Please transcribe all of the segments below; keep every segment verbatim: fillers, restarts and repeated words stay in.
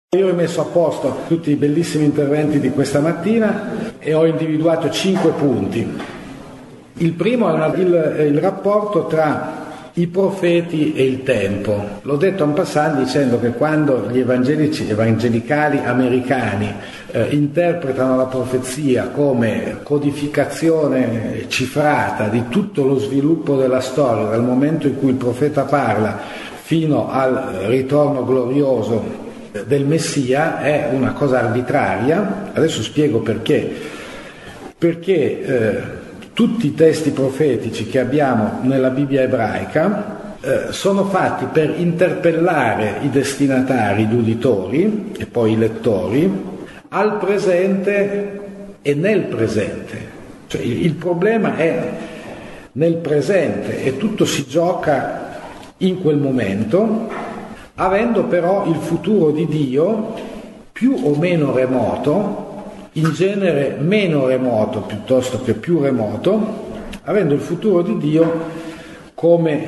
Io ho messo a posto tutti i bellissimi interventi di questa mattina e ho individuato cinque punti. Il primo è una, il, il rapporto tra i profeti e il tempo. L'ho detto en passant dicendo che quando gli evangelici, evangelicali americani eh, interpretano la profezia come codificazione cifrata di tutto lo sviluppo della storia, dal momento in cui il profeta parla fino al ritorno glorioso del Messia, è una cosa arbitraria. Adesso spiego perché. Perché eh, tutti i testi profetici che abbiamo nella Bibbia ebraica eh, sono fatti per interpellare i destinatari, gli uditori e poi i lettori al presente e nel presente. Cioè, il, il problema è nel presente e tutto si gioca in quel momento, avendo però il futuro di Dio più o meno remoto, in genere meno remoto piuttosto che più remoto, avendo il futuro di Dio come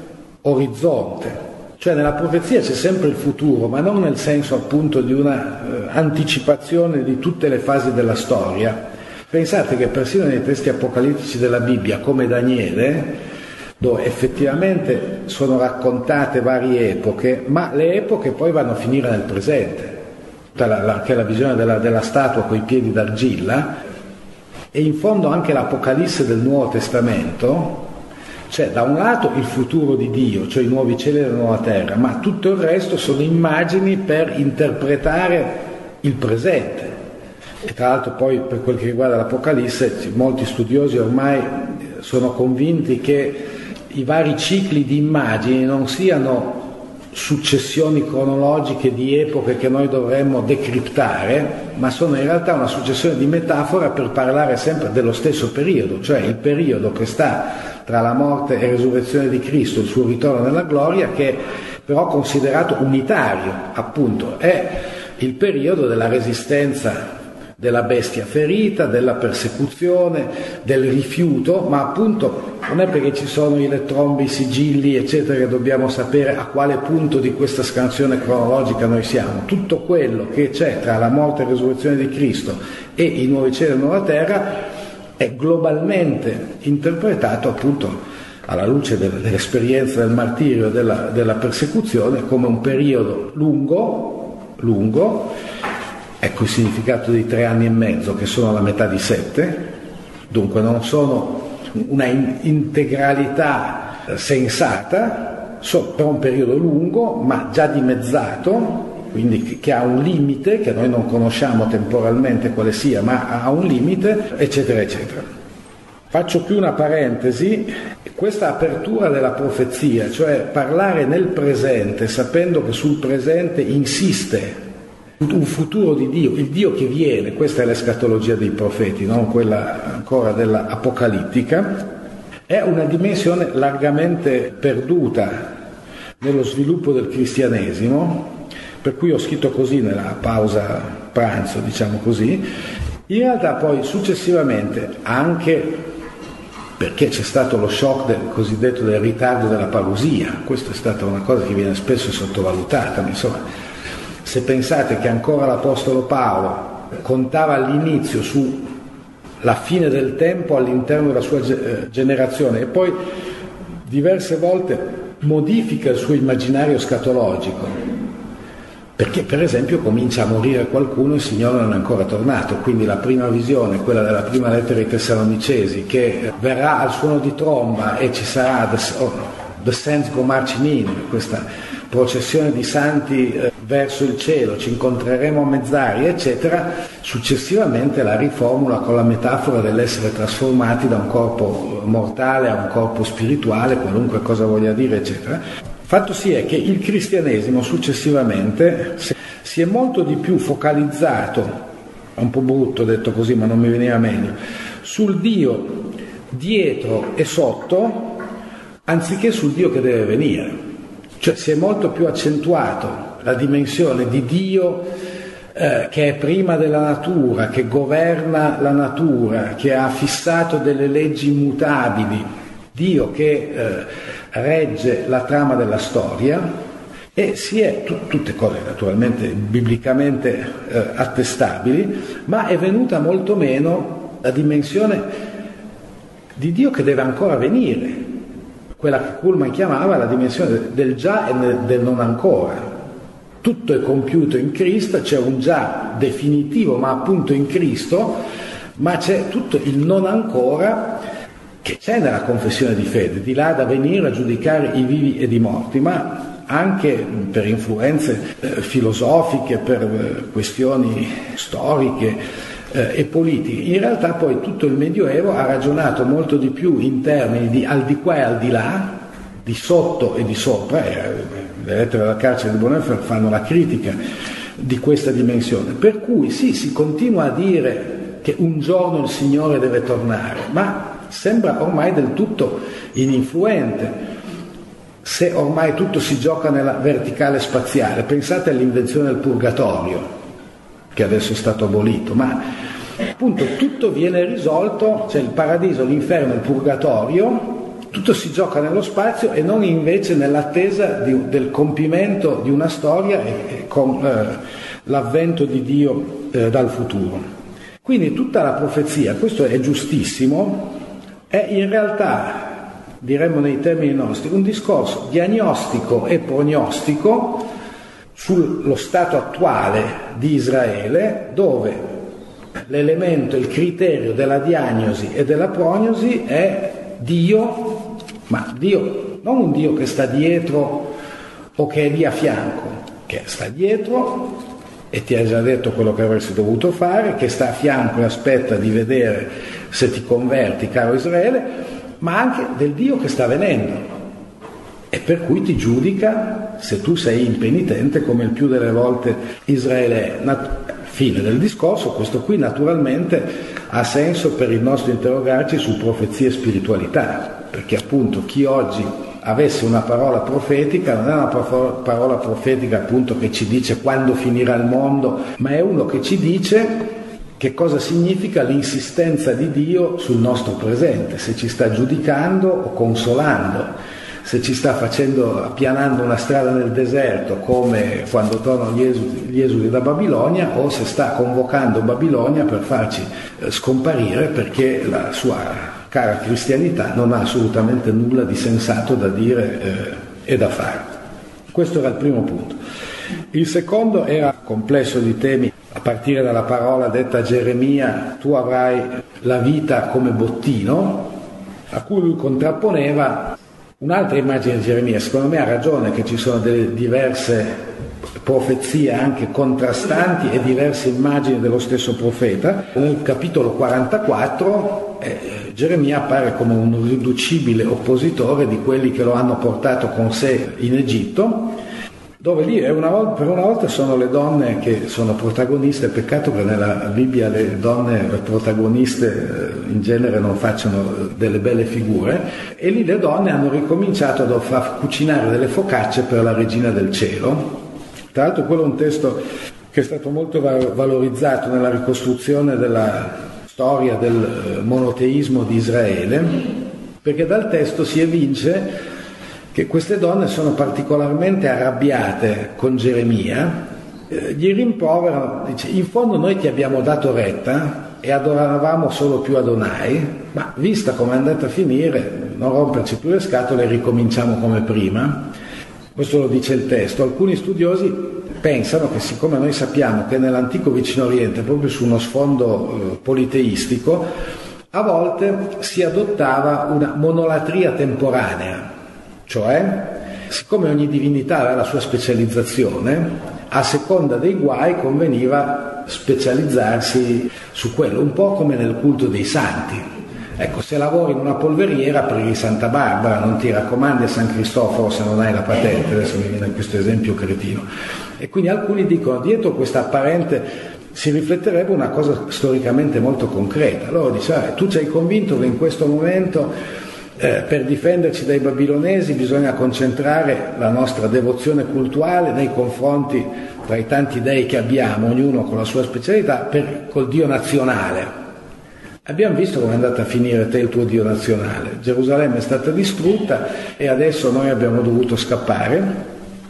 orizzonte. Cioè nella profezia c'è sempre il futuro, ma non nel senso appunto di una eh, anticipazione di tutte le fasi della storia. Pensate che persino nei testi apocalittici della Bibbia, come Daniele, dove effettivamente sono raccontate varie epoche, ma le epoche poi vanno a finire nel presente. La, la, che è la visione della, della statua coi piedi d'argilla, e in fondo anche l'Apocalisse del Nuovo Testamento. C'è da un lato il futuro di Dio, cioè i nuovi cieli e la nuova terra, ma tutto il resto sono immagini per interpretare il presente. E tra l'altro poi per quel che riguarda l'Apocalisse, molti studiosi ormai sono convinti che i vari cicli di immagini non siano successioni cronologiche di epoche che noi dovremmo decriptare, ma sono in realtà una successione di metafora per parlare sempre dello stesso periodo, cioè il periodo che sta tra la morte e resurrezione di Cristo, il suo ritorno nella gloria, che è però considerato unitario, appunto, è il periodo della resistenza della bestia ferita, della persecuzione, del rifiuto, ma appunto non è perché ci sono i lettrombi, i sigilli, eccetera, che dobbiamo sapere a quale punto di questa scansione cronologica noi siamo. Tutto quello che c'è tra la morte e la resurrezione di Cristo e i nuovi cieli e la nuova terra è globalmente interpretato appunto alla luce dell'esperienza del martirio e della, della persecuzione come un periodo lungo, lungo, ecco il significato di tre anni e mezzo, che sono la metà di sette, dunque non sono una integralità sensata, so, per un periodo lungo, ma già dimezzato, quindi che ha un limite, che noi non conosciamo temporalmente quale sia, ma ha un limite, eccetera, eccetera. Faccio più una parentesi, questa apertura della profezia, cioè parlare nel presente, sapendo che sul presente insiste un futuro di Dio, il Dio che viene, questa è l'escatologia dei profeti, non quella ancora della apocalittica, è una dimensione largamente perduta nello sviluppo del cristianesimo, per cui ho scritto così nella pausa pranzo, diciamo così. In realtà poi successivamente, anche perché c'è stato lo shock del cosiddetto del ritardo della parusia, questa è stata una cosa che viene spesso sottovalutata, ma insomma, se pensate che ancora l'Apostolo Paolo contava all'inizio sulla fine del tempo all'interno della sua generazione e poi diverse volte modifica il suo immaginario scatologico, perché per esempio comincia a morire qualcuno e il Signore non è ancora tornato, quindi la prima visione, quella della prima lettera ai Tessalonicesi, che verrà al suono di tromba e ci sarà the, oh, the saints go marching in, questa processione di santi eh, verso il cielo, ci incontreremo a mezz'aria, eccetera. Successivamente la riformula con la metafora dell'essere trasformati da un corpo mortale a un corpo spirituale, qualunque cosa voglia dire, eccetera. Fatto sì è che il cristianesimo successivamente si è molto di più focalizzato, è un po' brutto detto così ma non mi veniva meglio, sul Dio dietro e sotto, anziché sul Dio che deve venire. Cioè si è molto più accentuato la dimensione di Dio eh, che è prima della natura, che governa la natura, che ha fissato delle leggi immutabili, Dio che eh, regge la trama della storia, E si è, tu, tutte cose naturalmente biblicamente eh, attestabili, ma è venuta molto meno la dimensione di Dio che deve ancora venire, quella che Kuhlman chiamava la dimensione del già e del non ancora. Tutto è compiuto in Cristo, c'è un già definitivo ma appunto in Cristo, ma c'è tutto il non ancora che c'è nella confessione di fede, di là da venire a giudicare i vivi ed i morti, ma anche per influenze eh, filosofiche, per eh, questioni storiche eh, e politiche. In realtà poi tutto il Medioevo ha ragionato molto di più in termini di al di qua e al di là, di sotto e di sopra. Eh, le lettere della carcere di Bonhoeffer fanno la critica di questa dimensione, per cui sì, si continua a dire che un giorno il Signore deve tornare, ma sembra ormai del tutto ininfluente. Se ormai tutto si gioca nella verticale spaziale, pensate all'invenzione del purgatorio, che adesso è stato abolito, ma appunto tutto viene risolto, cioè il paradiso, l'inferno, il purgatorio, tutto si gioca nello spazio e non invece nell'attesa di, del compimento di una storia e, e con eh, l'avvento di Dio eh, dal futuro. Quindi tutta la profezia, questo è giustissimo, è in realtà, diremmo nei termini nostri, un discorso diagnostico e prognostico sullo stato attuale di Israele, dove l'elemento, il criterio della diagnosi e della prognosi è Dio, ma Dio, non un Dio che sta dietro o che è lì a fianco, che sta dietro e ti ha già detto quello che avresti dovuto fare, che sta a fianco e aspetta di vedere se ti converti, caro Israele, ma anche del Dio che sta venendo e per cui ti giudica se tu sei impenitente, come il più delle volte Israele è. Nat- fine del discorso. Questo qui naturalmente ha senso per il nostro interrogarci su profezia e spiritualità, perché appunto chi oggi avesse una parola profetica non è una parola profetica appunto che ci dice quando finirà il mondo, ma è uno che ci dice che cosa significa l'insistenza di Dio sul nostro presente, se ci sta giudicando o consolando, se ci sta facendo, appianando una strada nel deserto come quando tornano gli esuli, gli esuli da Babilonia, o se sta convocando Babilonia per farci eh, scomparire perché la sua cara cristianità non ha assolutamente nulla di sensato da dire eh, e da fare. Questo era il primo punto. Il secondo era complesso di temi, a partire dalla parola detta a Geremia: tu avrai la vita come bottino, a cui lui contrapponeva un'altra immagine di Geremia. Secondo me ha ragione che ci sono delle diverse profezie anche contrastanti e diverse immagini dello stesso profeta. Nel capitolo quarantaquattro eh, Geremia appare come un irriducibile oppositore di quelli che lo hanno portato con sé in Egitto, dove lì è una volta, per una volta sono le donne che sono protagoniste. Peccato che nella Bibbia le donne protagoniste in genere non facciano delle belle figure, e lì le donne hanno ricominciato a far cucinare delle focacce per la regina del cielo. Tra l'altro quello è un testo che è stato molto valorizzato nella ricostruzione della storia del monoteismo di Israele, perché dal testo si evince che queste donne sono particolarmente arrabbiate con Geremia, eh, gli rimproverano, dice: in fondo noi ti abbiamo dato retta e adoravamo solo più Adonai, ma vista come è andata a finire, non romperci più le scatole e ricominciamo come prima. Questo lo dice il testo. Alcuni studiosi pensano che, siccome noi sappiamo che nell'antico Vicino Oriente, proprio su uno sfondo eh, politeistico, a volte si adottava una monolatria temporanea, cioè, siccome ogni divinità aveva la sua specializzazione, a seconda dei guai conveniva specializzarsi su quello, un po' come nel culto dei santi. Ecco, se lavori in una polveriera preghi Santa Barbara, non ti raccomandi a San Cristoforo se non hai la patente. Adesso mi viene questo esempio cretino. E quindi alcuni dicono, dietro questa apparente si rifletterebbe una cosa storicamente molto concreta. Loro dicono, tu ci hai convinto che in questo momento Eh, per difenderci dai babilonesi bisogna concentrare la nostra devozione cultuale nei confronti, tra i tanti dei che abbiamo, ognuno con la sua specialità, per, col Dio nazionale. Abbiamo visto come è andata a finire te il tuo Dio nazionale. Gerusalemme è stata distrutta e adesso noi abbiamo dovuto scappare.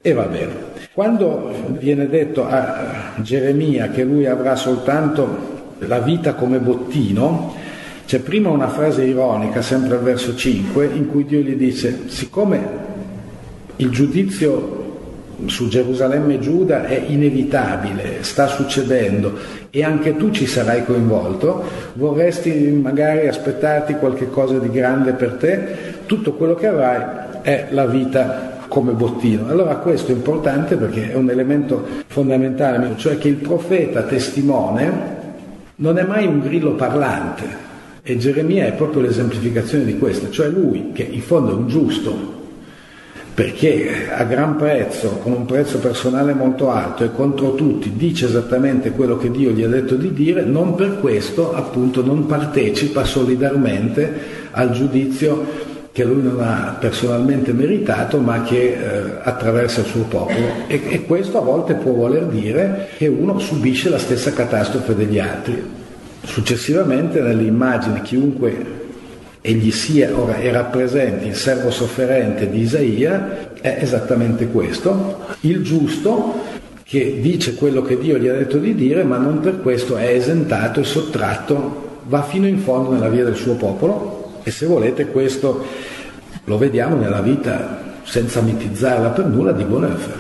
E va bene. Quando viene detto a Geremia che lui avrà soltanto la vita come bottino, c'è prima una frase ironica, sempre al verso cinque, in cui Dio gli dice: siccome il giudizio su Gerusalemme e Giuda è inevitabile, sta succedendo e anche tu ci sarai coinvolto, vorresti magari aspettarti qualche cosa di grande per te, tutto quello che avrai è la vita come bottino. Allora questo è importante perché è un elemento fondamentale, cioè che il profeta testimone non è mai un grillo parlante, e Geremia è proprio l'esemplificazione di questo, cioè lui che in fondo è un giusto, perché a gran prezzo, con un prezzo personale molto alto e contro tutti, dice esattamente quello che Dio gli ha detto di dire, non per questo appunto non partecipa solidarmente al giudizio che lui non ha personalmente meritato, ma che eh, attraversa il suo popolo. E, e questo a volte può voler dire che uno subisce la stessa catastrofe degli altri. Successivamente nelle immagini, chiunque egli sia, ora è rappresenti il servo sofferente di Isaia, è esattamente questo, il giusto che dice quello che Dio gli ha detto di dire, ma non per questo è esentato e sottratto, va fino in fondo nella via del suo popolo. E se volete questo lo vediamo nella vita, senza mitizzarla per nulla, di Bonhoeffer.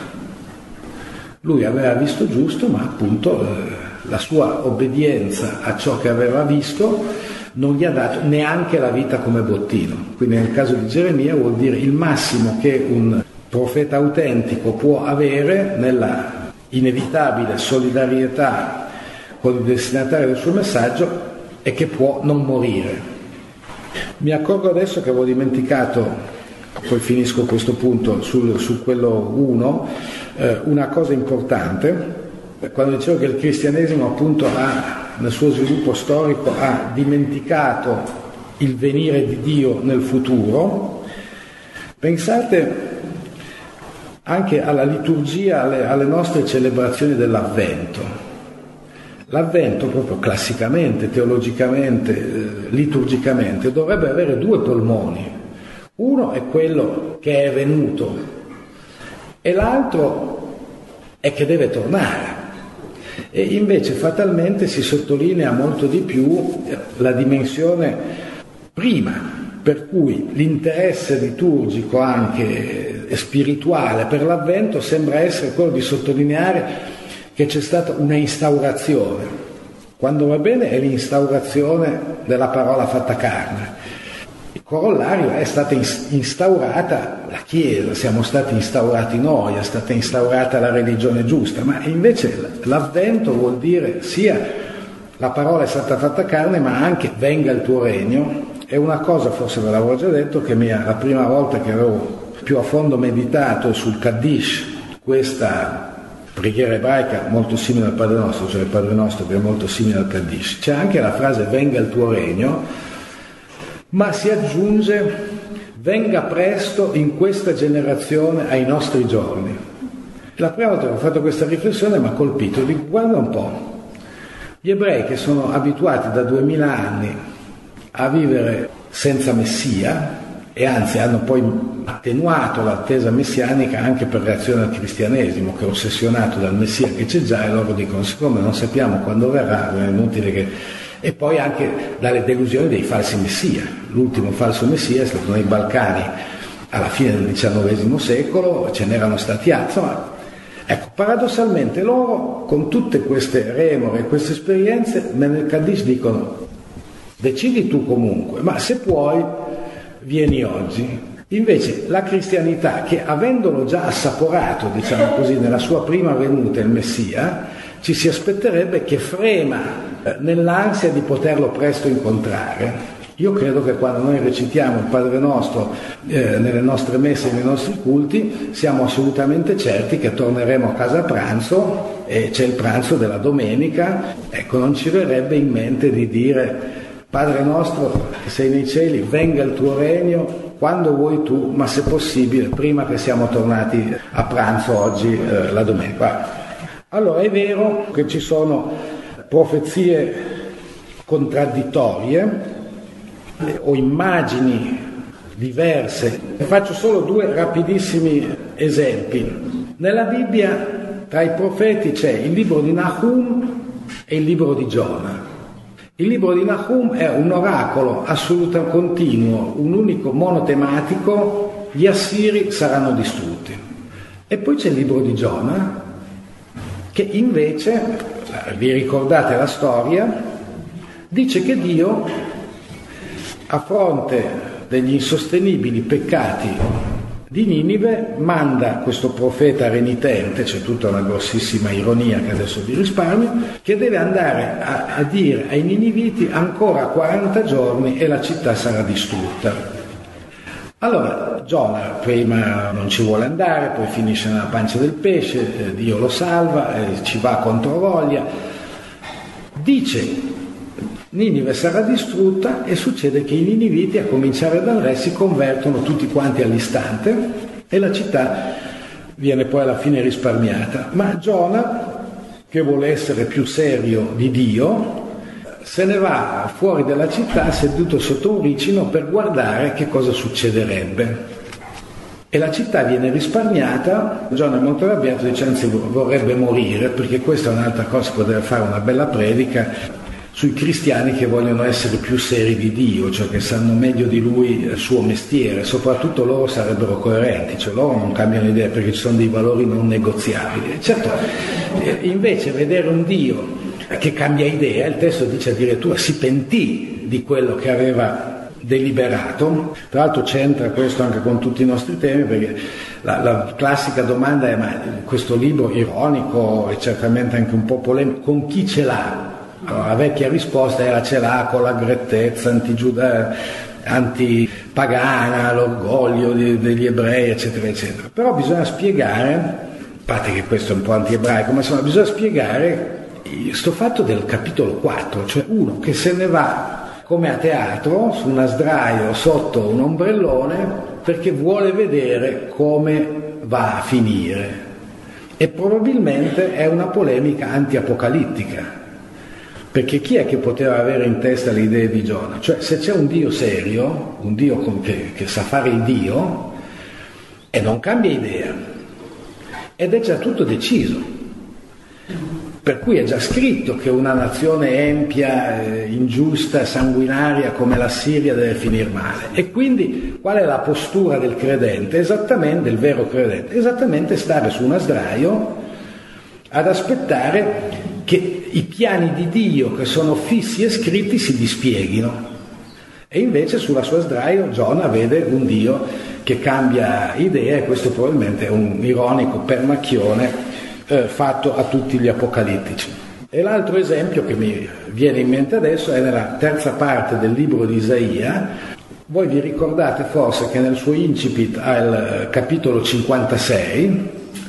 Lui aveva visto giusto, ma appunto eh, la sua obbedienza a ciò che aveva visto non gli ha dato neanche la vita come bottino. Quindi nel caso di Geremia vuol dire il massimo che un profeta autentico può avere nella inevitabile solidarietà con il destinatario del suo messaggio è che può non morire. Mi accorgo adesso che avevo dimenticato, poi finisco questo punto sul, su quello uno, eh, una cosa importante. Quando dicevo che il cristianesimo appunto ha, nel suo sviluppo storico, ha dimenticato il venire di Dio nel futuro, pensate anche alla liturgia, alle, alle nostre celebrazioni dell'Avvento. L'Avvento, proprio classicamente, teologicamente, eh, liturgicamente, dovrebbe avere due polmoni. Uno è quello che è venuto e l'altro è che deve tornare. E invece fatalmente si sottolinea molto di più la dimensione prima, per cui l'interesse liturgico anche spirituale per l'Avvento sembra essere quello di sottolineare che c'è stata una instaurazione. Quando va bene è l'instaurazione della parola fatta carne. Il corollario è stata instaurata la Chiesa, siamo stati instaurati noi, è stata instaurata la religione giusta, ma invece l'Avvento vuol dire sia la parola è stata fatta carne, ma anche venga il tuo regno. È una cosa, forse ve l'avevo già detto, che mi ha, la prima volta che avevo più a fondo meditato sul Kaddish, questa preghiera ebraica molto simile al Padre Nostro, cioè il Padre Nostro che è molto simile al Kaddish, c'è anche la frase venga il tuo regno, ma si aggiunge venga presto in questa generazione ai nostri giorni. La prima volta che ho fatto questa riflessione mi ha colpito, dico guarda un po', gli ebrei che sono abituati da duemila anni a vivere senza Messia, e anzi hanno poi attenuato l'attesa messianica anche per reazione al cristianesimo, che è ossessionato dal Messia che c'è già, e loro dicono siccome non sappiamo quando verrà è inutile che... E poi anche dalle delusioni dei falsi messia. L'ultimo falso messia è stato nei Balcani alla fine del diciannovesimo secolo, ce n'erano stati altri, insomma, ecco, paradossalmente loro con tutte queste remore e queste esperienze nel Kaddish dicono decidi tu comunque, ma se puoi vieni oggi. Invece la cristianità, che avendolo già assaporato, diciamo così, nella sua prima venuta il Messia, ci si aspetterebbe che frema nell'ansia di poterlo presto incontrare. Io credo che quando noi recitiamo il Padre Nostro eh, nelle nostre messe e nei nostri culti, siamo assolutamente certi che torneremo a casa a pranzo e c'è il pranzo della domenica. Ecco, non ci verrebbe in mente di dire Padre nostro che sei nei cieli, venga il tuo regno quando vuoi tu, ma se possibile prima che siamo tornati a pranzo oggi eh, la domenica. Allora è vero che ci sono profezie contraddittorie o immagini diverse. Faccio solo due rapidissimi esempi. Nella Bibbia, tra i profeti, c'è il libro di Nahum e il libro di Giona. Il libro di Nahum è un oracolo assoluto continuo, un unico monotematico: gli assiri saranno distrutti. E poi c'è il libro di Giona, che invece, vi ricordate la storia, dice che Dio, a fronte degli insostenibili peccati di Ninive, manda questo profeta renitente, c'è tutta una grossissima ironia che adesso vi risparmio, che deve andare a, a dire ai niniviti: ancora quaranta giorni e la città sarà distrutta. Allora Giona prima non ci vuole andare, poi finisce nella pancia del pesce, eh, Dio lo salva, eh, ci va contro voglia, dice Ninive sarà distrutta, e succede che i niniviti, a cominciare dal re, si convertono tutti quanti all'istante e la città viene poi alla fine risparmiata. Ma Giona, che vuole essere più serio di Dio, se ne va fuori dalla città seduto sotto un ricino per guardare che cosa succederebbe. E la città viene risparmiata. Giona è molto arrabbiato, dice anzi vorrebbe morire, perché questa è un'altra cosa, si potrebbe fare una bella predica sui cristiani che vogliono essere più seri di Dio, cioè che sanno meglio di lui il suo mestiere. Soprattutto loro sarebbero coerenti, cioè loro non cambiano idea perché ci sono dei valori non negoziabili. Certo, invece vedere un Dio che cambia idea, il testo dice addirittura si pentì di quello che aveva deliberato. Tra l'altro c'entra questo anche con tutti i nostri temi, perché la, la classica domanda è: ma questo libro ironico e certamente anche un po' polemico, con chi ce l'ha? Allora, la vecchia risposta era: ce l'ha con la grettezza antigiuda, antipagana, l'orgoglio di, degli ebrei, eccetera eccetera. Però bisogna spiegare, a parte che questo è un po' antiebraico, ma insomma bisogna spiegare sto fatto del capitolo quattro, cioè uno che se ne va come a teatro su una sdraio sotto un ombrellone perché vuole vedere come va a finire, e probabilmente è una polemica anti-apocalittica, perché chi è che poteva avere in testa le idee di Giona? Cioè, se c'è un Dio serio, un Dio che, che sa fare il Dio e non cambia idea, ed è già tutto deciso, per cui è già scritto che una nazione empia, eh, ingiusta, sanguinaria come la Siria deve finire male. E quindi qual è la postura del credente? Esattamente, del vero credente, esattamente stare su una sdraio ad aspettare che i piani di Dio, che sono fissi e scritti, si dispieghino. E invece sulla sua sdraio Giona vede un Dio che cambia idea, e questo probabilmente è un ironico pernacchione Eh, fatto a tutti gli apocalittici. E l'altro esempio che mi viene in mente adesso è nella terza parte del libro di Isaia. Voi vi ricordate forse che nel suo incipit al capitolo cinquantasei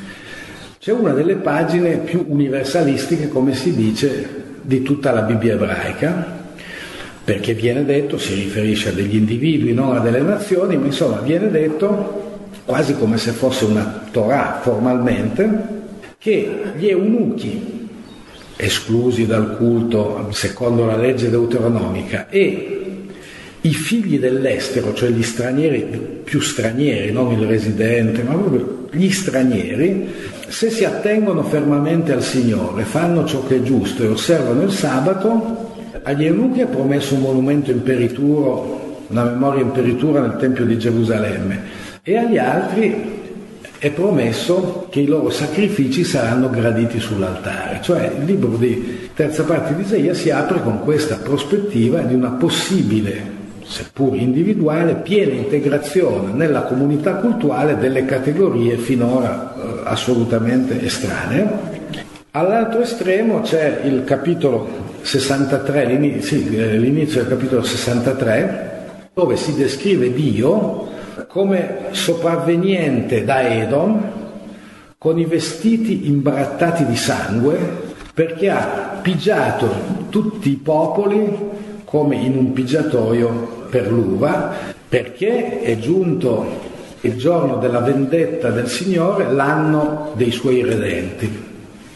c'è una delle pagine più universalistiche, come si dice, di tutta la Bibbia ebraica, perché viene detto, si riferisce a degli individui, non a delle nazioni, ma insomma viene detto quasi come se fosse una Torah formalmente, che gli eunuchi, esclusi dal culto secondo la legge deuteronomica, e i figli dell'estero, cioè gli stranieri, più stranieri, non il residente, ma proprio gli stranieri, se si attengono fermamente al Signore, fanno ciò che è giusto e osservano il sabato, agli eunuchi è promesso un monumento imperituro, una memoria imperitura nel Tempio di Gerusalemme, e agli altri è promesso che i loro sacrifici saranno graditi sull'altare. Cioè il libro di terza parte di Isaia si apre con questa prospettiva di una possibile, seppur individuale, piena integrazione nella comunità cultuale delle categorie finora eh, assolutamente estranee. All'altro estremo c'è il capitolo sessantatré, l'inizio, sì, l'inizio del capitolo sessantatré, dove si descrive Dio come sopravveniente da Edom, con i vestiti imbrattati di sangue, perché ha pigiato tutti i popoli come in un pigiatoio per l'uva, perché è giunto il giorno della vendetta del Signore, l'anno dei suoi redenti.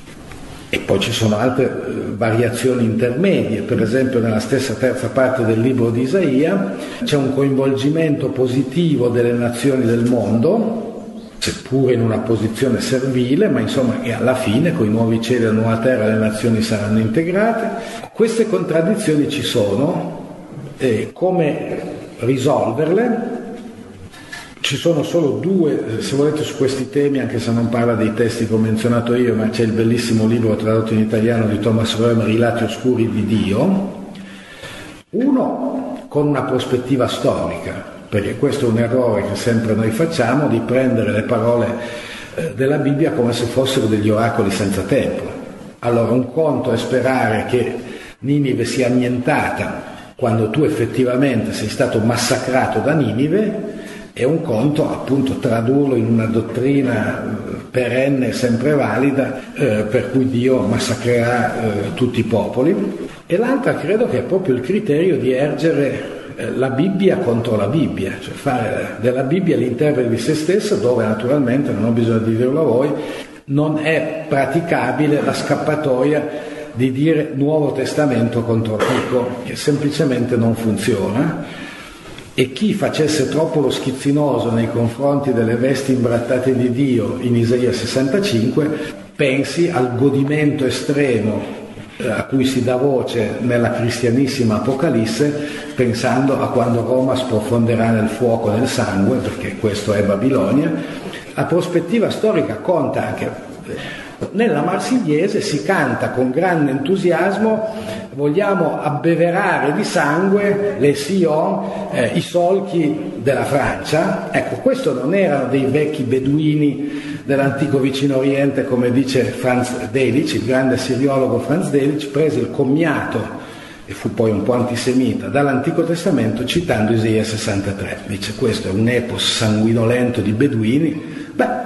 E poi ci sono altre eh, variazioni intermedie, per esempio nella stessa terza parte del libro di Isaia c'è un coinvolgimento positivo delle nazioni del mondo, seppure in una posizione servile, ma insomma che alla fine con i nuovi cieli e la nuova terra le nazioni saranno integrate. Queste contraddizioni ci sono, e come risolverle? Ci sono solo due, se volete, su questi temi, anche se non parla dei testi che ho menzionato io, ma c'è il bellissimo libro tradotto in italiano di Thomas Römer, I lati oscuri di Dio. Uno con una prospettiva storica, perché questo è un errore che sempre noi facciamo, di prendere le parole eh, della Bibbia come se fossero degli oracoli senza tempo. Allora, un conto è sperare che Ninive sia annientata quando tu effettivamente sei stato massacrato da Ninive, e un conto appunto tradurlo in una dottrina perenne, sempre valida, eh, per cui Dio massacrerà eh, tutti i popoli. E l'altra credo che è proprio il criterio di ergere la Bibbia contro la Bibbia, cioè fare della Bibbia l'interprete di se stessa, dove naturalmente, non ho bisogno di dirlo a voi, non è praticabile la scappatoia di dire Nuovo Testamento contro Antico, che semplicemente non funziona. E chi facesse troppo lo schizzinoso nei confronti delle vesti imbrattate di Dio in Isaia sessantacinque, pensi al godimento estremo a cui si dà voce nella cristianissima Apocalisse, pensando a quando Roma sprofonderà nel fuoco, nel sangue, perché questo è Babilonia. La prospettiva storica conta anche. Nella Marsigliese si canta con grande entusiasmo: vogliamo abbeverare di sangue le Sion, eh, i solchi della Francia. Ecco, questo non erano dei vecchi beduini dell'antico vicino Oriente, come dice Franz Delitzsch, il grande siriologo Franz Delitzsch, prese il commiato, e fu poi un po' antisemita, dall'Antico Testamento citando Isaia sessantatré. Dice: questo è un epos sanguinolento di beduini. Beh,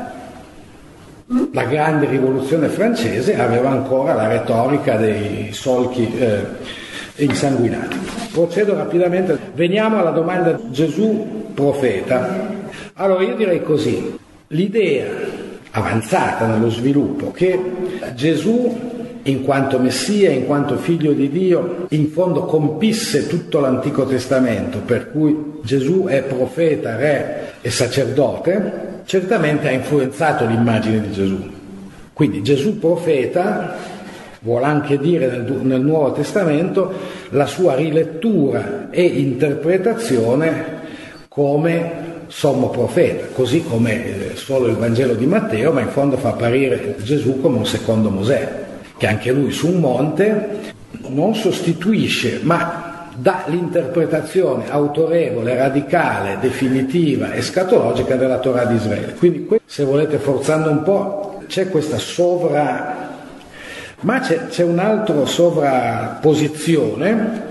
la grande rivoluzione francese aveva ancora la retorica dei solchi eh, insanguinati. Procedo rapidamente. Veniamo alla domanda: Gesù profeta. Allora io direi così: l'idea avanzata nello sviluppo che Gesù, in quanto Messia, in quanto figlio di Dio, in fondo compisse tutto l'Antico Testamento, per cui Gesù è profeta, re e sacerdote, certamente ha influenzato l'immagine di Gesù. Quindi Gesù profeta vuol anche dire nel, nel Nuovo Testamento la sua rilettura e interpretazione come sommo profeta, così come solo il Vangelo di Matteo, ma in fondo fa apparire Gesù come un secondo Mosè, che anche lui su un monte non sostituisce, ma dà l'interpretazione autorevole, radicale, definitiva e scatologica della Torah di Israele. Quindi, se volete, forzando un po', c'è questa sovra, ma c'è, c'è un altro sovrapposizione,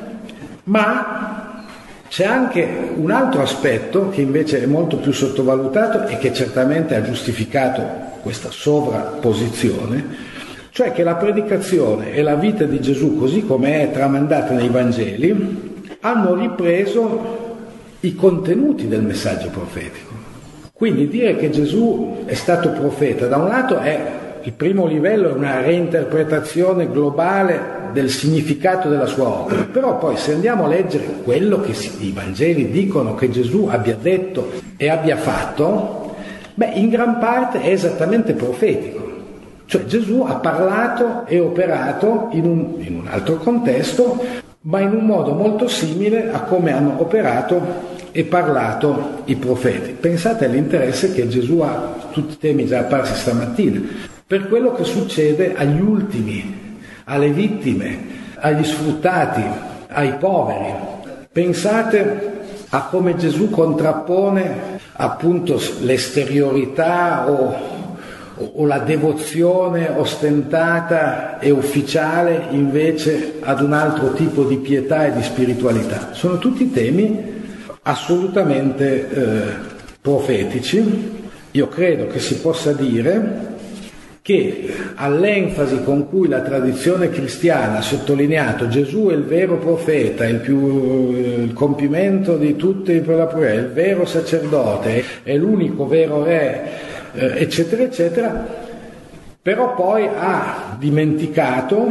ma c'è anche un altro aspetto che invece è molto più sottovalutato e che certamente ha giustificato questa sovrapposizione, cioè che la predicazione e la vita di Gesù, così come è tramandata nei Vangeli, hanno ripreso i contenuti del messaggio profetico. Quindi dire che Gesù è stato profeta, da un lato è il primo livello, è una reinterpretazione globale del significato della sua opera, però poi se andiamo a leggere quello che i Vangeli dicono che Gesù abbia detto e abbia fatto, beh, in gran parte è esattamente profetico. Cioè Gesù ha parlato e operato in un, in un altro contesto, ma in un modo molto simile a come hanno operato e parlato i profeti. Pensate all'interesse che Gesù ha su tutti i temi già apparsi stamattina, per quello che succede agli ultimi, alle vittime, agli sfruttati, ai poveri. Pensate a come Gesù contrappone appunto l'esteriorità o o la devozione ostentata e ufficiale invece ad un altro tipo di pietà e di spiritualità. Sono tutti temi assolutamente eh, profetici. Io credo che si possa dire che all'enfasi con cui la tradizione cristiana ha sottolineato Gesù è il vero profeta, il, più, il compimento di tutti per la prudenza, il vero sacerdote, è l'unico vero re, eccetera eccetera, però poi ha dimenticato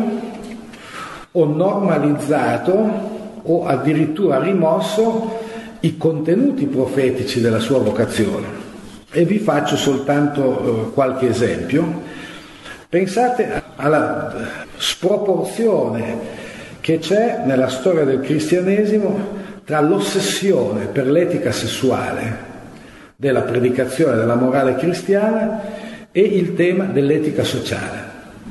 o normalizzato o addirittura rimosso i contenuti profetici della sua vocazione. E vi faccio soltanto eh, qualche esempio. Pensate alla sproporzione che c'è nella storia del cristianesimo tra l'ossessione per l'etica sessuale della predicazione della morale cristiana e il tema dell'etica sociale.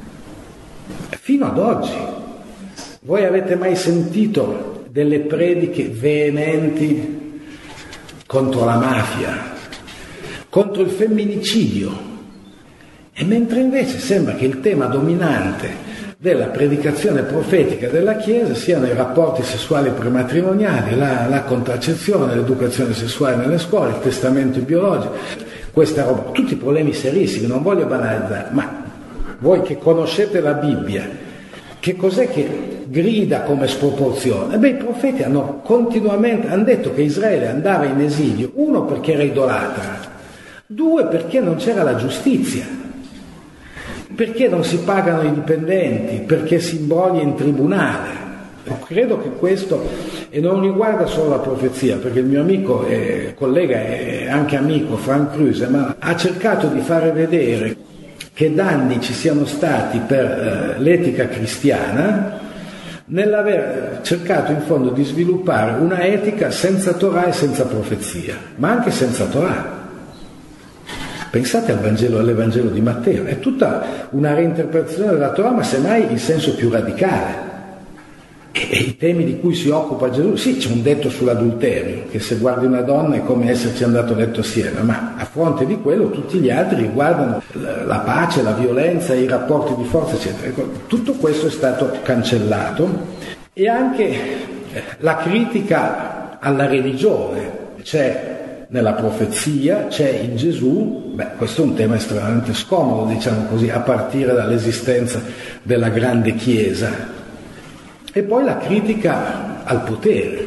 Fino ad oggi, voi avete mai sentito delle prediche veementi contro la mafia, contro il femminicidio? E mentre invece sembra che il tema dominante della predicazione profetica della Chiesa siano i rapporti sessuali prematrimoniali, la, la contraccezione, l'educazione sessuale nelle scuole, il testamento biologico, questa roba, tutti problemi serissimi, non voglio banalizzare, ma voi che conoscete la Bibbia, che cos'è che grida come sproporzione? Beh, i profeti hanno continuamente, hanno detto che Israele andava in esilio, uno perché era idolatra, due perché non c'era la giustizia, perché non si pagano i dipendenti, perché si imbroglia in tribunale. Credo che questo, e non riguarda solo la profezia, perché il mio amico e collega e anche amico Frank Kruse ha cercato di fare vedere che danni ci siano stati per eh, l'etica cristiana nell'aver cercato in fondo di sviluppare una etica senza Torah e senza profezia, ma anche senza Torah. Pensate al Vangelo, all'Evangelo di Matteo, è tutta una reinterpretazione della Torah, ma semmai in senso più radicale. E, e i temi di cui si occupa Gesù, sì, c'è un detto sull'adulterio, che se guardi una donna è come esserci andato a letto assieme, ma a fronte di quello tutti gli altri riguardano la, la pace, la violenza, i rapporti di forza, eccetera. Tutto questo è stato cancellato, e anche la critica alla religione c'è nella profezia, c'è in Gesù. Beh, questo è un tema estremamente scomodo, diciamo così, a partire dall'esistenza della grande Chiesa. E poi la critica al potere,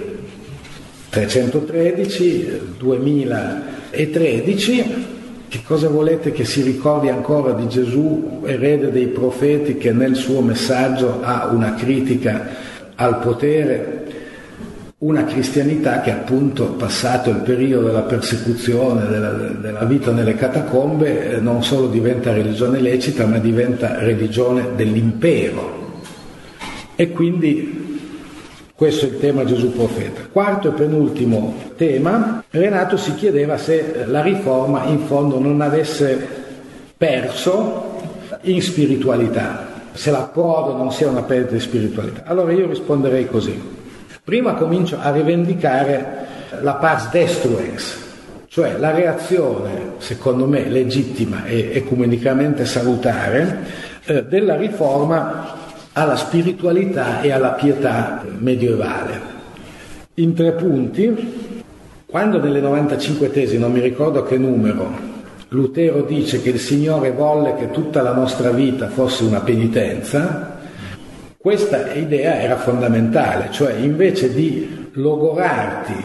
trecentotredici, duemilatredici, che cosa volete che si ricordi ancora di Gesù, erede dei profeti, che nel suo messaggio ha una critica al potere, una cristianità che appunto, passato il periodo della persecuzione, della, della vita nelle catacombe, non solo diventa religione lecita, ma diventa religione dell'impero. E quindi questo è il tema Gesù profeta. Quarto e penultimo tema, Renato si chiedeva se la riforma in fondo non avesse perso in spiritualità, se l'approdo non sia una perdita di spiritualità. Allora io risponderei così. Prima comincio a rivendicare la pars destruens, cioè la reazione, secondo me legittima e ecumenicamente salutare, eh, della riforma alla spiritualità e alla pietà medievale. In tre punti, quando nelle novantacinque tesi, non mi ricordo che numero, Lutero dice che il Signore volle che tutta la nostra vita fosse una penitenza, questa idea era fondamentale, cioè invece di logorarti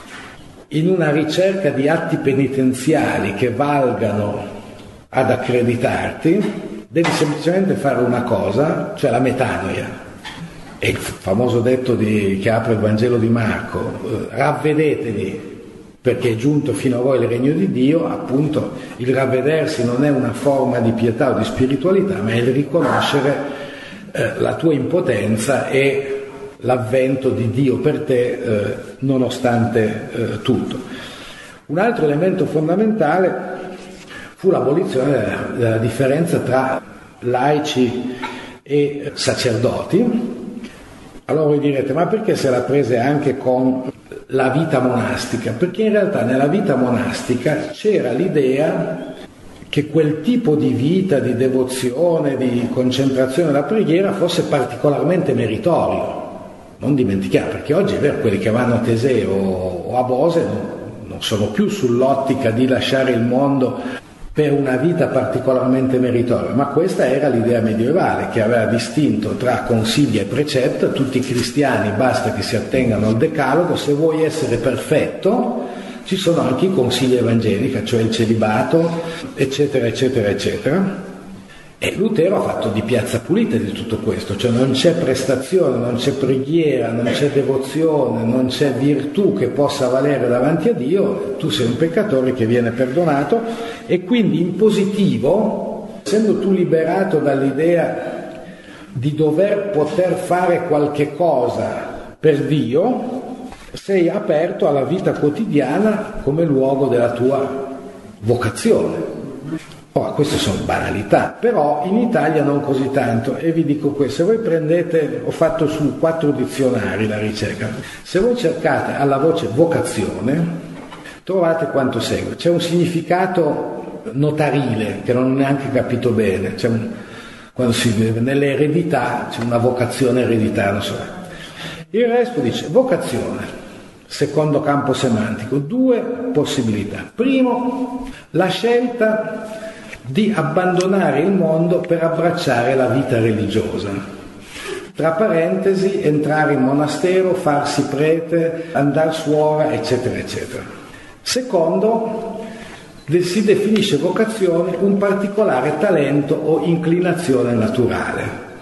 in una ricerca di atti penitenziali che valgano ad accreditarti, devi semplicemente fare una cosa, cioè la metanoia. E il famoso detto di, che apre il Vangelo di Marco, eh, ravvedetevi perché è giunto fino a voi il regno di Dio. Appunto, il ravvedersi non è una forma di pietà o di spiritualità, ma è il riconoscere eh, la tua impotenza e l'avvento di Dio per te eh, nonostante eh, tutto. Un altro elemento fondamentale fu l'abolizione della, della differenza tra laici e sacerdoti. Allora voi direte, ma perché se la prese anche con la vita monastica? Perché in realtà nella vita monastica c'era l'idea che quel tipo di vita, di devozione, di concentrazione alla preghiera fosse particolarmente meritorio. Non dimentichiamo, perché oggi è vero, quelli che vanno a Teseo o a Bose non sono più sull'ottica di lasciare il mondo per una vita particolarmente meritoria, ma questa era l'idea medievale che aveva distinto tra consigli e precetto. Tutti i cristiani basta che si attengano al decalogo, se vuoi essere perfetto ci sono anche i consigli evangelici, cioè il celibato, eccetera, eccetera, eccetera. E Lutero ha fatto di piazza pulita di tutto questo, cioè non c'è prestazione, non c'è preghiera, non c'è devozione, non c'è virtù che possa valere davanti a Dio, tu sei un peccatore che viene perdonato, e quindi in positivo, essendo tu liberato dall'idea di dover poter fare qualche cosa per Dio, sei aperto alla vita quotidiana come luogo della tua vocazione. Oh, queste sono banalità, però in Italia non così tanto, e vi dico questo: se voi prendete, ho fatto su quattro dizionari la ricerca, se voi cercate alla voce vocazione trovate quanto segue. C'è un significato notarile che non ho neanche capito bene, c'è un, quando si vive nelle eredità c'è una vocazione eredità, non so. Il resto dice vocazione, secondo campo semantico, due possibilità. Primo, la scelta di abbandonare il mondo per abbracciare la vita religiosa. Tra parentesi, entrare in monastero, farsi prete, andare suora, eccetera, eccetera. Secondo, si definisce vocazione un particolare talento o inclinazione naturale.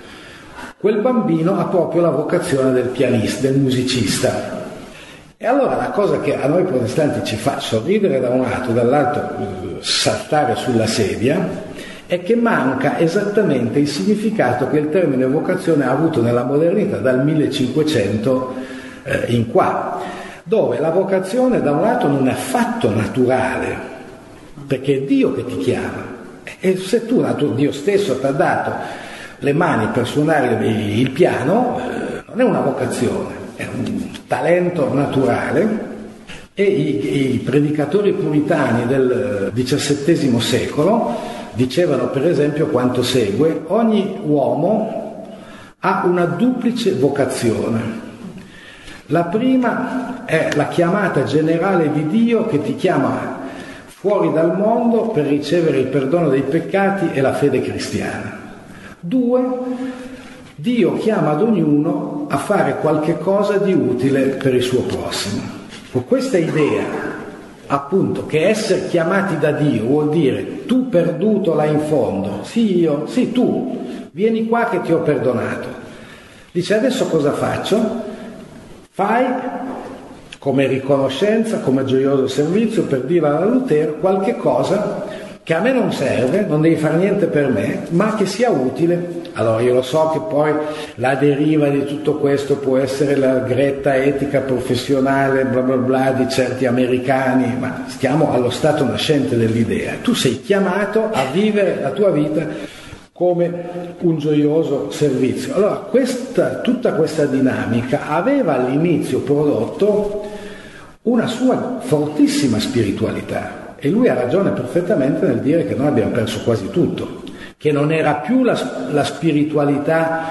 Quel bambino ha proprio la vocazione del pianista, del musicista. E allora la cosa che a noi protestanti ci fa sorridere da un lato, dall'altro saltare sulla sedia, è che manca esattamente il significato che il termine vocazione ha avuto nella modernità dal millecinquecento eh, in qua, dove la vocazione da un lato non è affatto naturale, perché è Dio che ti chiama, e se tu, Dio stesso ti ha dato le mani per suonare il piano, eh, non è una vocazione, è un talento naturale. E i, i predicatori puritani del diciassettesimo secolo dicevano per esempio quanto segue: ogni uomo ha una duplice vocazione. La prima è la chiamata generale di Dio che ti chiama fuori dal mondo per ricevere il perdono dei peccati e la fede cristiana. Due, Dio chiama ad ognuno a fare qualche cosa di utile per il suo prossimo. Con questa idea, appunto, che essere chiamati da Dio vuol dire tu perduto là in fondo, sì io, sì tu, vieni qua che ti ho perdonato. Dice adesso cosa faccio? Fai come riconoscenza, come gioioso servizio, per dire alla Lutero, qualche cosa che a me non serve, non devi fare niente per me, ma che sia utile. Allora io lo so che poi la deriva di tutto questo può essere la gretta etica professionale bla bla bla di certi americani, ma stiamo allo stato nascente dell'idea. Tu sei chiamato a vivere la tua vita come un gioioso servizio. Allora questa, tutta questa dinamica aveva all'inizio prodotto una sua fortissima spiritualità, e lui ha ragione perfettamente nel dire che noi abbiamo perso quasi tutto, che non era più la, la spiritualità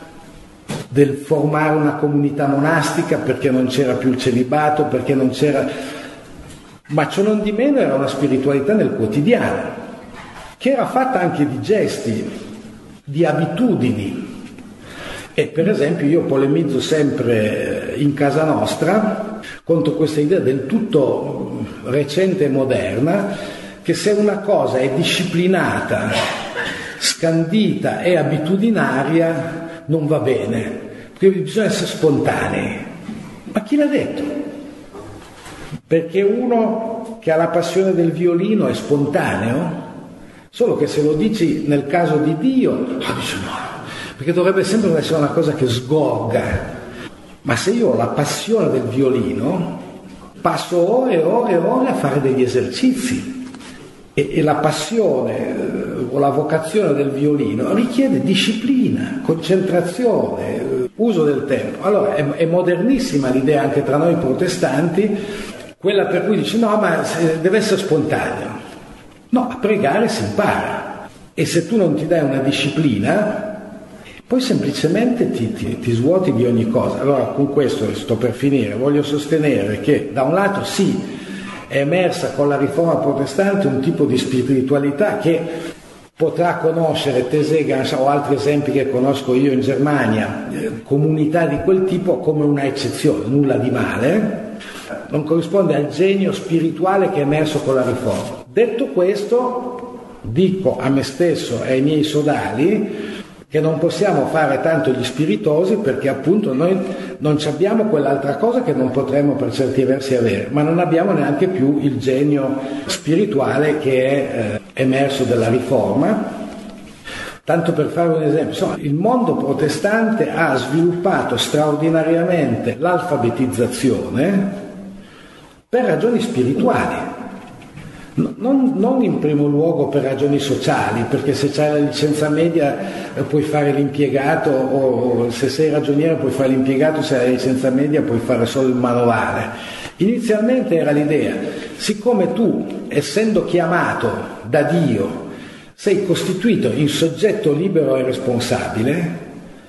del formare una comunità monastica perché non c'era più il celibato, perché non c'era, ma ciò non di meno era una spiritualità nel quotidiano, che era fatta anche di gesti, di abitudini. E per esempio io polemizzo sempre in casa nostra contro questa idea del tutto recente e moderna che se una cosa è disciplinata, scandita e abitudinaria non va bene, perché bisogna essere spontanei. Ma chi l'ha detto? Perché uno che ha la passione del violino è spontaneo? Solo che se lo dici nel caso di Dio, ah, dice no, perché dovrebbe sempre essere una cosa che sgorga. Ma se io ho la passione del violino, passo ore e ore e ore a fare degli esercizi, e, e la passione eh, o la vocazione del violino richiede disciplina, concentrazione, eh, uso del tempo. Allora è, è modernissima l'idea anche tra noi protestanti, quella per cui dice no, ma deve essere spontaneo. No, a pregare si impara, e se tu non ti dai una disciplina poi semplicemente ti, ti, ti svuoti di ogni cosa. Allora con questo sto per finire, voglio sostenere che da un lato sì, è emersa con la riforma protestante un tipo di spiritualità che potrà conoscere Tesegans o altri esempi che conosco io in Germania, eh, comunità di quel tipo, come una eccezione, nulla di male, non corrisponde al genio spirituale che è emerso con la riforma. Detto questo, dico a me stesso e ai miei sodali che non possiamo fare tanto gli spiritosi perché appunto noi non abbiamo quell'altra cosa che non potremmo per certi versi avere, ma non abbiamo neanche più il genio spirituale che è eh, emerso dalla Riforma. Tanto per fare un esempio, insomma, il mondo protestante ha sviluppato straordinariamente l'alfabetizzazione per ragioni spirituali. Non, non in primo luogo per ragioni sociali, perché se c'hai la licenza media puoi fare l'impiegato, o se sei ragioniere puoi fare l'impiegato, se hai la licenza media puoi fare solo il manovale. Inizialmente era l'idea, siccome tu, essendo chiamato da Dio, sei costituito in soggetto libero e responsabile,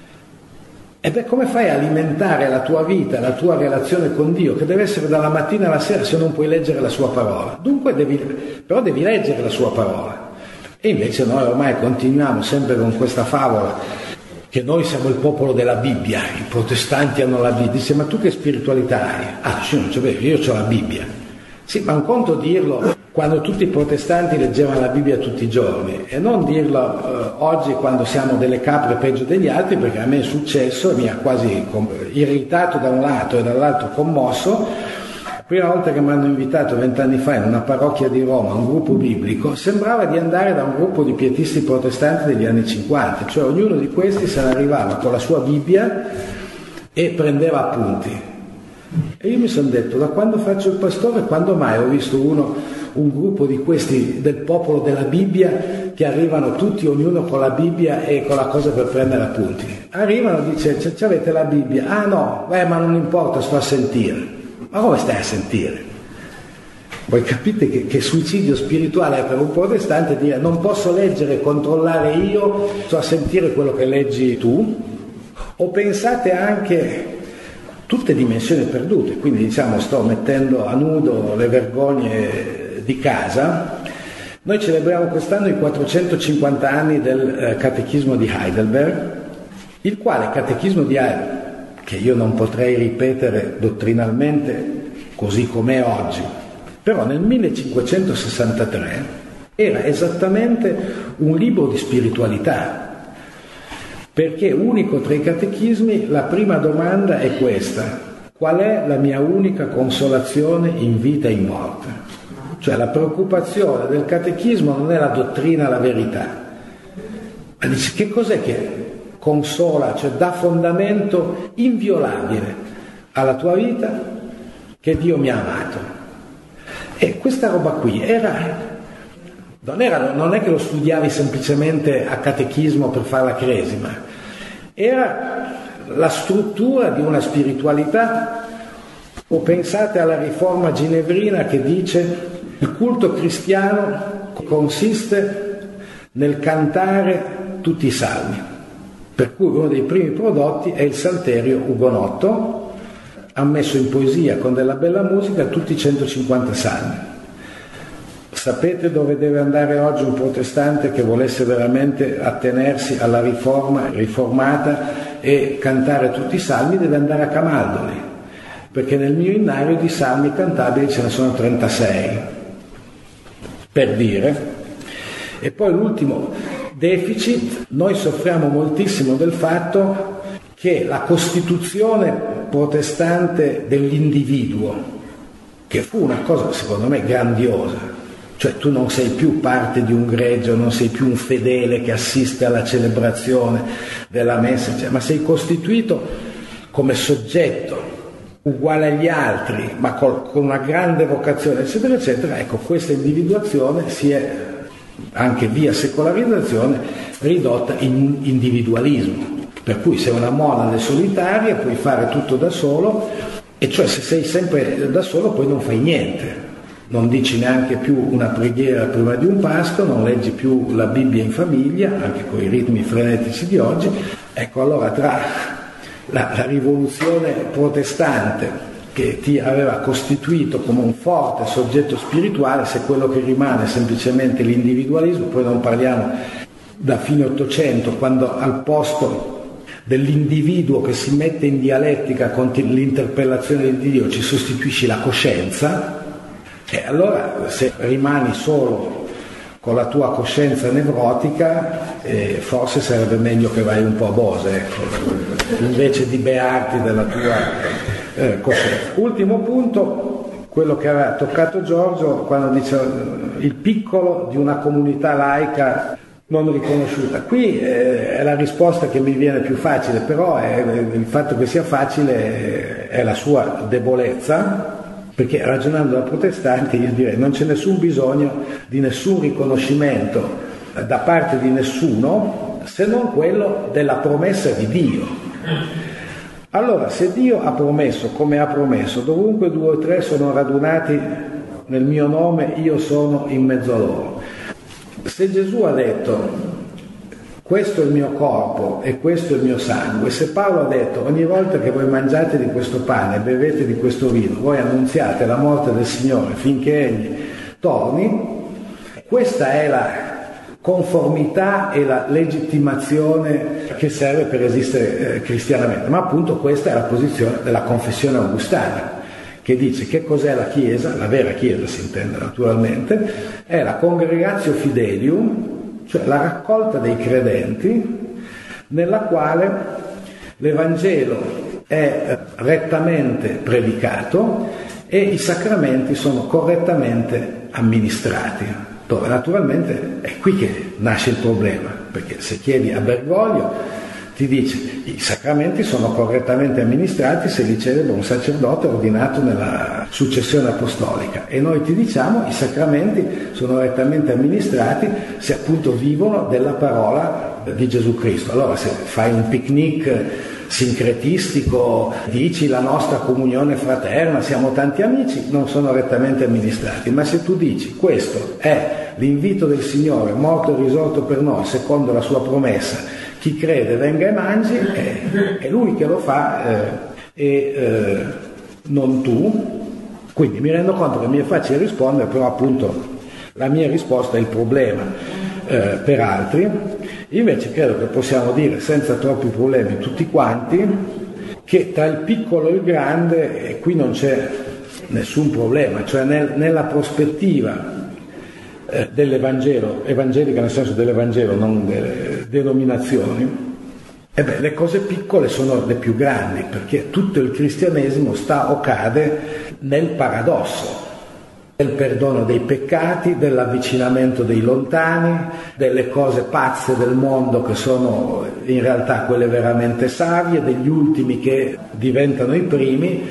e beh, come fai a alimentare la tua vita, la tua relazione con Dio, che deve essere dalla mattina alla sera se non puoi leggere la sua parola? Dunque devi, però devi leggere la sua parola. E invece noi ormai continuiamo sempre con questa favola, che noi siamo il popolo della Bibbia, i protestanti hanno la Bibbia. Dice, ma tu che spiritualità hai? Ah, cioè, io ho la Bibbia. Sì, ma un conto dirlo quando tutti i protestanti leggevano la Bibbia tutti i giorni, e non dirlo eh, oggi quando siamo delle capre peggio degli altri, perché a me è successo e mi ha quasi irritato da un lato e dall'altro commosso. La prima volta che mi hanno invitato vent'anni fa in una parrocchia di Roma, un gruppo biblico, sembrava di andare da un gruppo di pietisti protestanti degli anni cinquanta, cioè ognuno di questi se ne arrivava con la sua Bibbia e prendeva appunti. E io mi sono detto, da quando faccio il pastore, quando mai ho visto uno, un gruppo di questi del popolo della Bibbia che arrivano tutti, ognuno con la Bibbia e con la cosa per prendere appunti. Arrivano e dice, c'avete la Bibbia? Ah no, beh, ma non importa, sto a sentire. Ma come stai a sentire? Voi capite che, che suicidio spirituale è per un protestante dire non posso leggere e controllare io, sto a sentire quello che leggi tu? O pensate anche tutte dimensioni perdute, quindi diciamo sto mettendo a nudo le vergogne di casa. Noi celebriamo quest'anno i quattrocentocinquanta anni del eh, Catechismo di Heidelberg, il quale Catechismo di Heidelberg, che io non potrei ripetere dottrinalmente così com'è oggi, però nel millecinquecentosessantatré era esattamente un libro di spiritualità. Perché unico tra i catechismi la prima domanda è questa: qual è la mia unica consolazione in vita e in morte? Cioè la preoccupazione del catechismo non è la dottrina, la verità, ma dice che cos'è che consola, cioè dà fondamento inviolabile alla tua vita, che Dio mi ha amato. E questa roba qui era... Non, era, non è che lo studiavi semplicemente a catechismo per fare la cresima, era la struttura di una spiritualità. O pensate alla riforma ginevrina che dice il culto cristiano consiste nel cantare tutti i salmi, per cui uno dei primi prodotti è il salterio ugonotto, ammesso in poesia con della bella musica, tutti i centocinquanta salmi. Sapete dove deve andare oggi un protestante che volesse veramente attenersi alla riforma riformata e cantare tutti i salmi? Deve andare a Camaldoli, perché nel mio innario di salmi cantabili ce ne sono trentasei, per dire. E poi l'ultimo deficit, noi soffriamo moltissimo del fatto che la costituzione protestante dell'individuo, che fu una cosa secondo me grandiosa, cioè tu non sei più parte di un gregge, non sei più un fedele che assiste alla celebrazione della messa, cioè, ma sei costituito come soggetto uguale agli altri, ma con, con una grande vocazione, eccetera, eccetera. Ecco, questa individuazione si è, anche via secolarizzazione, ridotta in individualismo. Per cui sei una monade solitaria, puoi fare tutto da solo, e cioè se sei sempre da solo poi non fai niente. Non dici neanche più una preghiera prima di un pasto, non leggi più la Bibbia in famiglia, anche con i ritmi frenetici di oggi. Ecco, allora tra la, la rivoluzione protestante, che ti aveva costituito come un forte soggetto spirituale, se quello che rimane è semplicemente l'individualismo, poi non parliamo da fine Ottocento, quando al posto dell'individuo che si mette in dialettica con l'interpellazione di Dio ci sostituisci la coscienza. E allora se rimani solo con la tua coscienza nevrotica, eh, forse sarebbe meglio che vai un po' a Bose, ecco, invece di bearti della tua eh, coscienza. Ultimo punto, quello che aveva toccato Giorgio quando dice il piccolo di una comunità laica non riconosciuta. Qui eh, è la risposta che mi viene più facile, però è, il fatto che sia facile è la sua debolezza, perché ragionando da protestanti io direi non c'è nessun bisogno di nessun riconoscimento da parte di nessuno se non quello della promessa di Dio. Allora, se Dio ha promesso, come ha promesso, dovunque due o tre sono radunati nel mio nome, io sono in mezzo a loro. Se Gesù ha detto questo è il mio corpo e questo è il mio sangue, se Paolo ha detto ogni volta che voi mangiate di questo pane e bevete di questo vino, voi annunziate la morte del Signore finché Egli torni, questa è la conformità e la legittimazione che serve per esistere eh, cristianamente. Ma appunto questa è la posizione della confessione augustana, che dice che cos'è la Chiesa, la vera Chiesa si intende naturalmente, è la congregatio fidelium, cioè la raccolta dei credenti, nella quale l'Evangelo è rettamente predicato e i sacramenti sono correttamente amministrati. Dove naturalmente è qui che nasce il problema, perché se chiedi a Bergoglio ti dice i sacramenti sono correttamente amministrati se li celebra un sacerdote ordinato nella successione apostolica, e noi ti diciamo i sacramenti sono correttamente amministrati se appunto vivono della parola di Gesù Cristo. Allora se fai un picnic sincretistico, dici la nostra comunione fraterna, siamo tanti amici, non sono rettamente amministrati. Ma se tu dici questo è l'invito del Signore morto e risorto per noi secondo la sua promessa, chi crede venga e mangi, è, è lui che lo fa eh, e eh, non tu. Quindi mi rendo conto che mi è facile rispondere, però appunto la mia risposta è il problema eh, per altri. Invece credo che possiamo dire senza troppi problemi tutti quanti che tra il piccolo e il grande eh, qui non c'è nessun problema, cioè nel, nella prospettiva eh, dell'Evangelo, evangelica nel senso dell'Evangelo, non delle denominazioni, e beh, le cose piccole sono le più grandi, perché tutto il cristianesimo sta o cade nel paradosso del perdono dei peccati, dell'avvicinamento dei lontani, delle cose pazze del mondo che sono in realtà quelle veramente savie, degli ultimi che diventano i primi.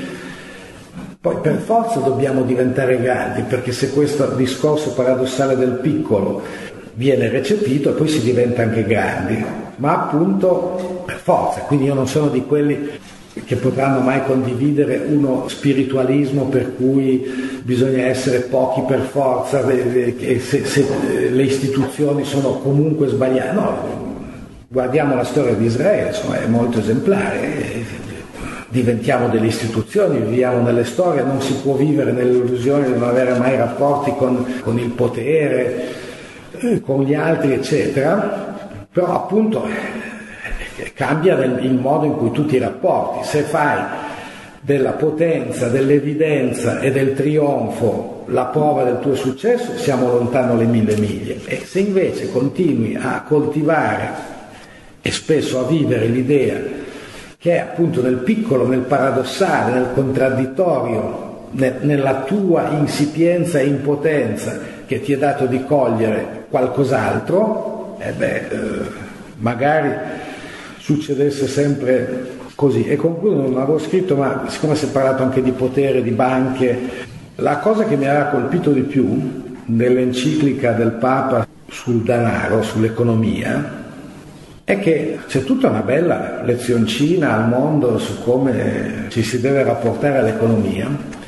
Poi per forza dobbiamo diventare grandi, perché se questo discorso paradossale del piccolo viene recepito poi si diventa anche grandi, ma appunto per forza. Quindi io non sono di quelli che potranno mai condividere uno spiritualismo per cui bisogna essere pochi per forza, e se, se le istituzioni sono comunque sbagliate. No, guardiamo la storia di Israele, insomma, è molto esemplare. Diventiamo delle istituzioni, viviamo nelle storie, non si può vivere nell'illusione di non avere mai rapporti con, con il potere, eh, con gli altri, eccetera. Però appunto eh, cambia il modo in cui tu ti rapporti. Se fai della potenza, dell'evidenza e del trionfo la prova del tuo successo, siamo lontano le mille miglia. E se invece continui a coltivare e spesso a vivere l'idea che è appunto nel piccolo, nel paradossale, nel contraddittorio, ne, nella tua insipienza e impotenza che ti è dato di cogliere qualcos'altro, e beh, eh, magari succedesse sempre così. E concludo, non avevo scritto, ma siccome si è parlato anche di potere, di banche, la cosa che mi aveva colpito di più nell'enciclica del Papa sul denaro, sull'economia, è che c'è tutta una bella lezioncina al mondo su come ci si deve rapportare all'economia,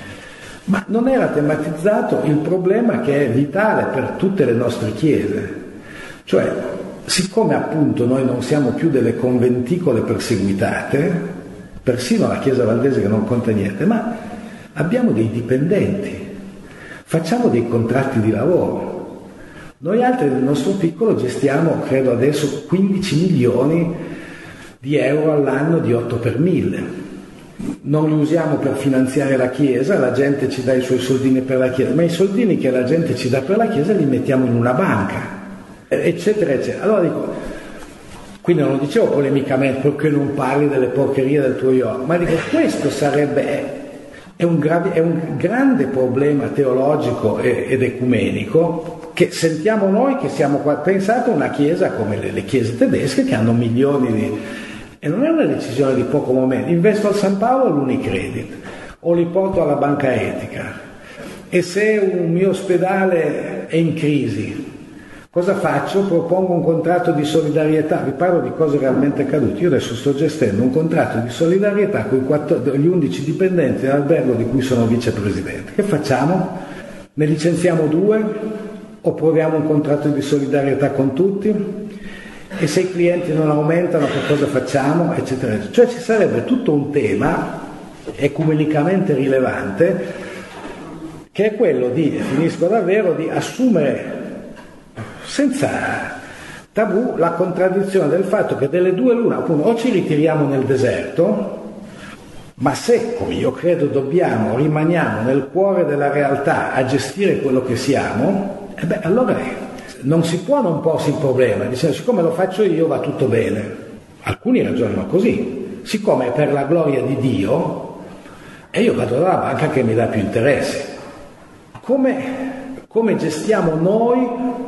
ma non era tematizzato il problema che è vitale per tutte le nostre chiese. Cioè, siccome appunto noi non siamo più delle conventicole perseguitate, persino la Chiesa Valdese che non conta niente, ma abbiamo dei dipendenti, facciamo dei contratti di lavoro. Noi altri nel nostro piccolo gestiamo, credo adesso, quindici milioni di euro all'anno di otto per mille. non li usiamo per finanziare la Chiesa, la gente ci dà i suoi soldini per la Chiesa, ma i soldini che la gente ci dà per la Chiesa li mettiamo in una banca, eccetera, eccetera. Allora dico, quindi non lo dicevo polemicamente perché non parli delle porcherie del tuo io, ma dico, questo sarebbe, è un, gravi, è un grande problema teologico ed ecumenico che sentiamo noi che siamo qua. Pensate a una chiesa come le, le chiese tedesche che hanno milioni di... E non è una decisione di poco momento. Investo al San Paolo all'Unicredit o li porto alla banca etica, e se un mio ospedale è in crisi, cosa faccio? Propongo un contratto di solidarietà. Vi parlo di cose realmente accadute. Io adesso sto gestendo un contratto di solidarietà con gli undici dipendenti dell'albergo di cui sono vicepresidente. Che facciamo? Ne licenziamo due o proviamo un contratto di solidarietà con tutti? E se i clienti non aumentano, che cosa facciamo? Eccetera, eccetera. Cioè ci sarebbe tutto un tema ecumenicamente rilevante, che è quello di, finisco davvero, di assumere senza tabù la contraddizione del fatto che delle due l'una, appunto, o ci ritiriamo nel deserto, ma se, come io credo dobbiamo, rimaniamo nel cuore della realtà a gestire quello che siamo, e beh, allora è. Non si può non porsi il problema, dicendo siccome lo faccio io va tutto bene. Alcuni ragionano così, siccome è per la gloria di Dio e io vado dalla banca che mi dà più interessi. Come, come gestiamo noi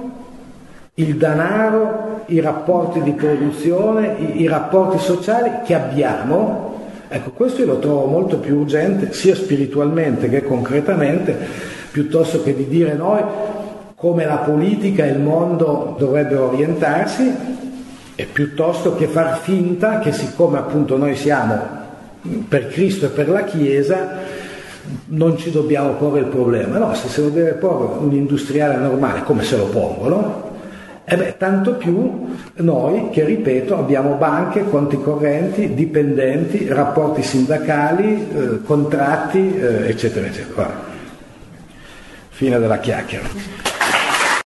il denaro, i rapporti di produzione, i, i rapporti sociali che abbiamo? Ecco, questo io lo trovo molto più urgente sia spiritualmente che concretamente, piuttosto che di dire noi come la politica e il mondo dovrebbero orientarsi, e piuttosto che far finta che siccome appunto noi siamo per Cristo e per la Chiesa non ci dobbiamo porre il problema. No, se se lo deve porre un industriale normale come se lo pongono, e beh, tanto più noi che, ripeto, abbiamo banche, conti correnti, dipendenti, rapporti sindacali, eh, contratti, eh, eccetera, eccetera. Fine della chiacchiera.